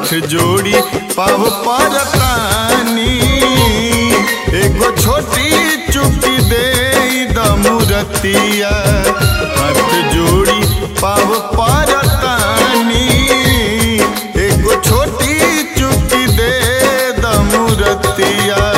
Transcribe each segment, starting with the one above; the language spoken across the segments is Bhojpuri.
हाथ जोड़ी पाव परतानी एगो छोटी चुकी दे दमुरतिया हाथ जोड़ी पाव परतानी एगो छोटी चुकी दे दमुरतिया।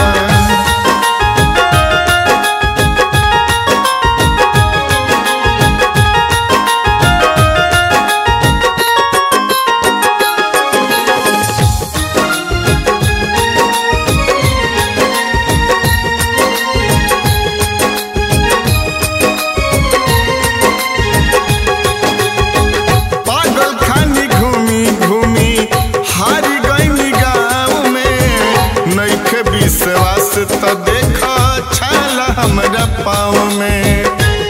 विश्वास तो देखा छाला हमरा पाँव में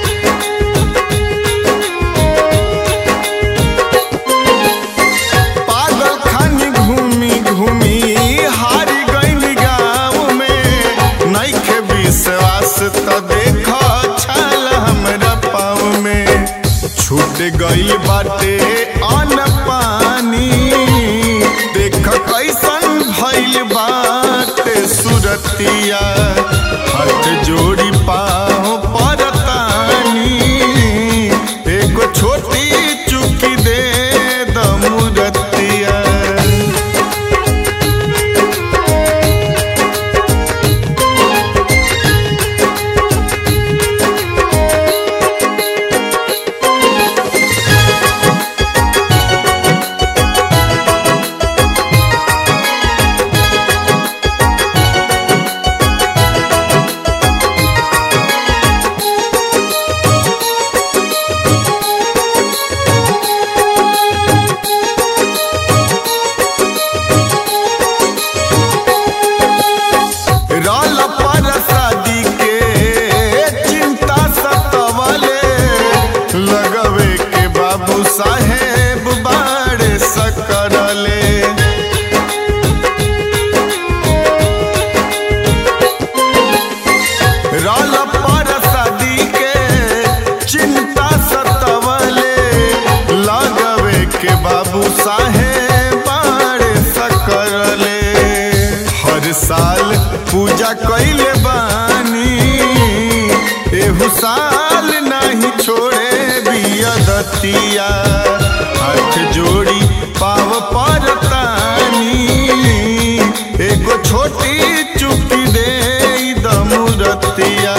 पागल खानी घूमी घूमी हार गई गाँव में नइखे विश्वास तो देखा छाला हमरा पाँव में छूट गई बाटे अन्न पानी देख कैसन भइल बाटे सुरतिया हाथ जोड़ी पाँव परतानी एगो छोटी चुकी दे दमुरतिया। साहेब बाड़े सकरले राल पर शादी के चिंता सतवले लगवे के बाबू साहेब बाड़े सकरले हर साल पूजा कैले बानी एहू साल नहीं छोड़े दतिया हाथ जोड़ी पाव परतानी एगो छोटी चुकी दे दमुरतिया।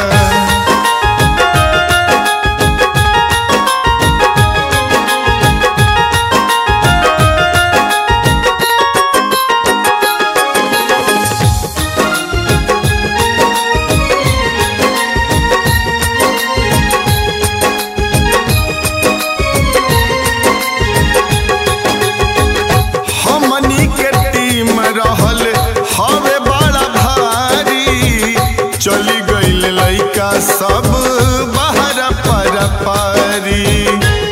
हवे बड़ा भारी चली गईल लइका सब बाहर पर पारी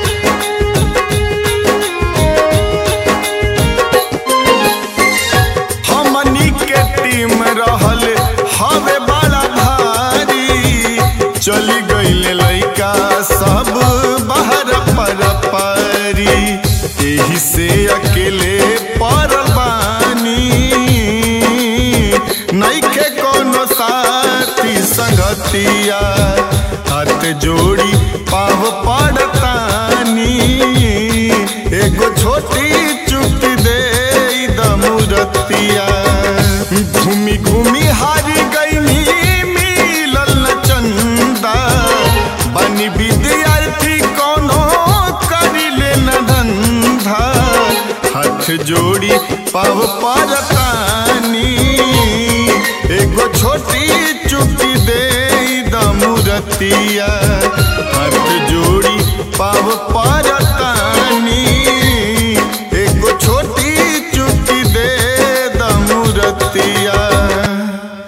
हमनी के टीम रहल हवे बड़ा भारी चली गईल लइका सब बाहर पर पारी एही से अकेले पड़ल बानी नइखे कोनो साथी संगतिया हाथ जोड़ी पाव पड़तानी एगो छोटी चुकी दे दमुरतिया। घूमी घूमी हारी गईनी मिलल न चंदा बनी विद्यार्थी कोनो करी ले न धंधा हाथ जोड़ी पाव परतानी